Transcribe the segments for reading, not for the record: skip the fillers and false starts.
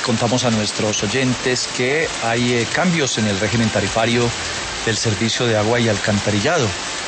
contamos a nuestros oyentes que hay cambios en el régimen tarifario del servicio de agua y alcantarillado.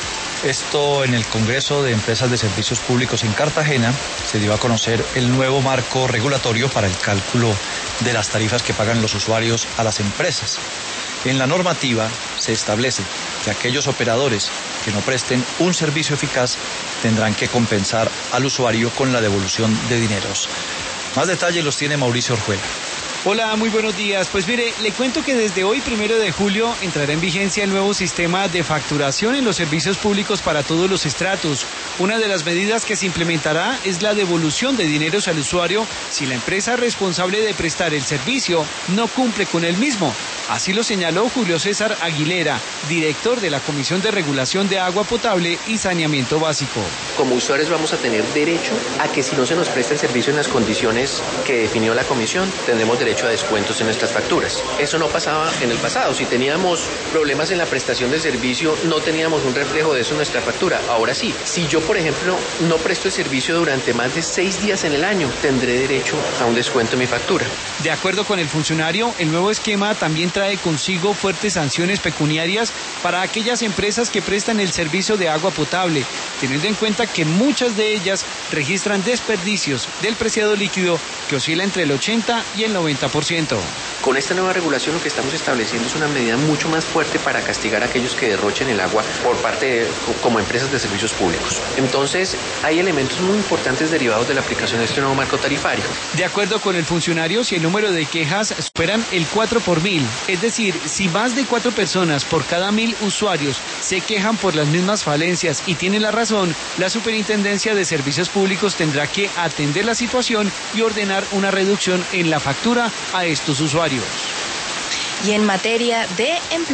Esto en el Congreso de Empresas de Servicios Públicos en Cartagena se dio a conocer el nuevo marco regulatorio para el cálculo de las tarifas que pagan los usuarios a las empresas. En la normativa se establece que aquellos operadores que no presten un servicio eficaz tendrán que compensar al usuario con la devolución de dineros. Más detalles los tiene Mauricio Orjuela. Hola, muy buenos días. Pues mire, le cuento que desde hoy, 1 de julio, entrará en vigencia el nuevo sistema de facturación en los servicios públicos para todos los estratos. Una de las medidas que se implementará es la devolución de dineros al usuario si la empresa responsable de prestar el servicio no cumple con el mismo. Así lo señaló Julio César Aguilera, director de la Comisión de Regulación de Agua Potable y Saneamiento Básico. Como usuarios vamos a tener derecho a que si no se nos presta el servicio en las condiciones que definió la comisión, tendremos derecho a descuentos en nuestras facturas. Eso no pasaba en el pasado. Si teníamos problemas en la prestación de servicio, no teníamos un reflejo de eso en nuestra factura. Ahora sí, si yo, por ejemplo, no presto el servicio durante más de 6 días en el año, tendré derecho a un descuento en mi factura. De acuerdo con el funcionario, el nuevo esquema también trae consigo fuertes sanciones pecuniarias para aquellas empresas que prestan el servicio de agua potable, teniendo en cuenta que muchas de ellas registran desperdicios del preciado líquido que oscila entre el 80 y el 90%. Con esta nueva regulación lo que estamos estableciendo es una medida mucho más fuerte para castigar a aquellos que derrochen el agua por parte como empresas de servicios públicos. Entonces, hay elementos muy importantes derivados de la aplicación de este nuevo marco tarifario. De acuerdo con el funcionario, si el número de quejas superan el 4 por 1000, es decir, si más de 4 personas por cada 1000 usuarios se quejan por las mismas falencias y tienen la razón, la Superintendencia de Servicios Públicos tendrá que atender la situación y ordenar una reducción en la factura a estos usuarios. Y en materia de empleo.